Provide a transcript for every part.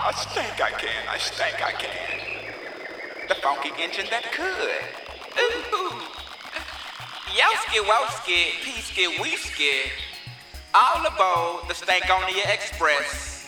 I think I can. The funky engine that could. Ooh. Yowski woski, peaski weeski. All aboard the Stankonia Express.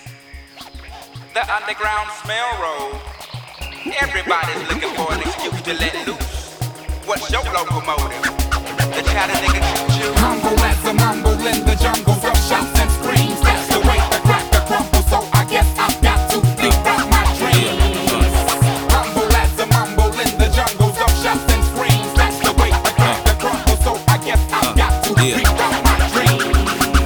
The underground smell road. Everybody's looking for an excuse to let loose. What's your locomotive? The Chattanooga choo-choo. Humble as a mumble in the jungles of shouts and screams. That's the way the cracker crumbles, so I guess I've got to reroute my dreams. Humble as a mumble in the jungles of shouts and screams. That's the way the cracker crumbles, so I guess I've got to reroute my dreams.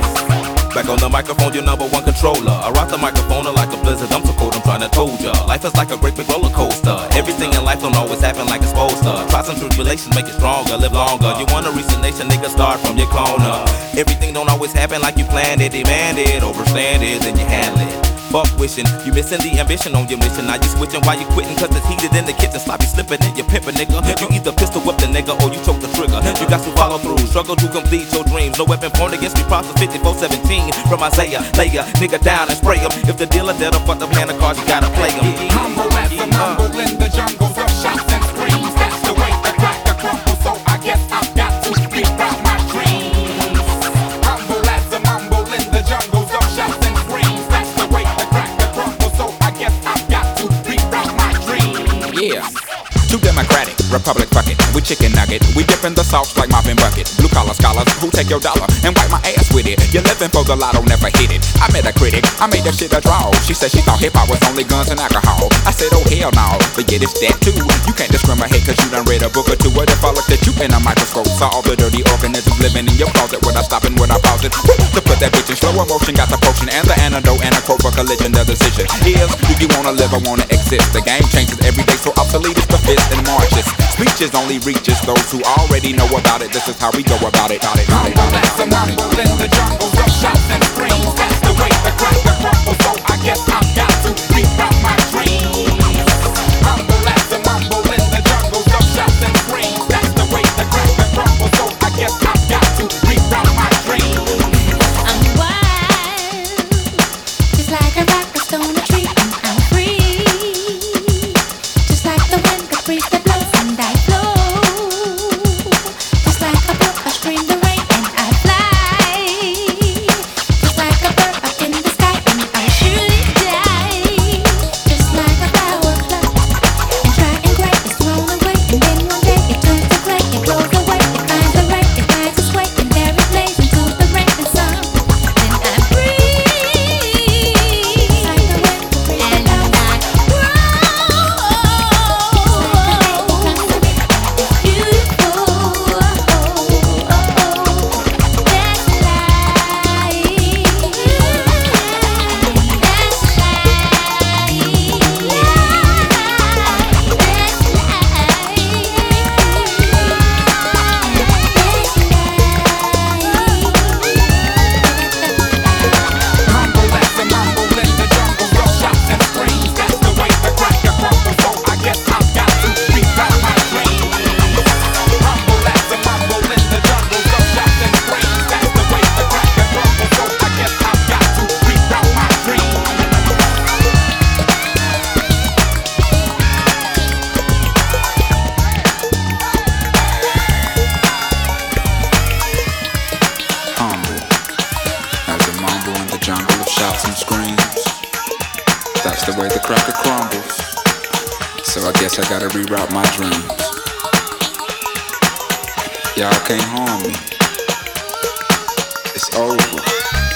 Back on the microphone, your number one controller. I rock the microphone like a blizzard. I'm so cold, I'm trying to told ya. Life is like a great big roller coaster. Everything in life don't always happen like it's supposed to. Try some tribulations, make it stronger, live longer. You wanna reach the nation, nigga, start from your corner. Everything don't always happen like you planned it, demand it, overstand it, then you handle it. Fuck wishing, you missing the ambition on your mission. Now you switching while you quitting, cause it's heated in the kitchen. Sloppy slipping in your pimpin', nigga. You either pistol whip the nigga or you choke the trigger. You got to follow through, struggle to complete your dreams. No weapon pointed against me, Proverbs 54:17. From Isaiah, lay a nigga down and spray him. If the dealer dead up on the hand of cards, you gotta play him. Humble as a mumble in the jungles of shouts and screams. That's the way the cracker crumbles, so I guess I've got to reroute my dreams. Humble as a mumble in the jungles of shouts and screams. That's the way the cracker crumbles, so I guess I've got to reroute my dreams. Yeah. Too democratic, republic fuck it. We chicken nugget, we dip in the sauce like mopping bucket. Blue collar scholars who take your dollar and wipe my ass with it. You're living for the lotto, never hit it. I met a critic, I made that shit a draw. She said she thought hip hop was only guns and alcohol. I said, oh hell no, but yeah, it's that too. You can't discriminate cause you done read a book or two. What if I looked at you in a microscope? Saw all the dirty organisms living in your closet. Would I stop and would I pause it? To put that bitch in slow motion, got the potion and the antidote and a quote for collision. The decision is, do you wanna live or wanna exist? The game changes every day, so obsolete is the fist and marches. Speeches only reaches those who already know about it. This is how we go about it. Humble as a mumble in the jungles of shouts and screams. That's the way the cracker crumbles, so I guess I've got to reroute my dreams. Humble as a mumble in the jungles of shouts and screams. That's the way the cracker crumbles, so I guess I've got to reroute my dreams. I'm wild, just like a rock that's on a tree, and I'm free, just like the wind that breeze that blows and I flow, just like a brook I stream the rain and I fly, just like a bird up in the sky and I surely die, just like a flower plucked and dry and gray is thrown away and then one day it turns to clay, it blows away, it finds a ray, it finds its way and there it lays into the rain and sun. Then I'm free, like the wind that breeze and I grow. It's beautiful, that's Humble as a mumble in the jungles of shouts and screams. That's the way the cracker crumbles, so I guess I've got to reroute my dreams. Humble as a mumble in the jungles of shouts and screams. That's the way the cracker crumbles, so I guess I've got to reroute my dreams. Humble as a mumble in the jungle of shouts and screams. That's the way the cracker crumbles, so I guess I gotta reroute my dreams. Y'all can't harm me. It's over.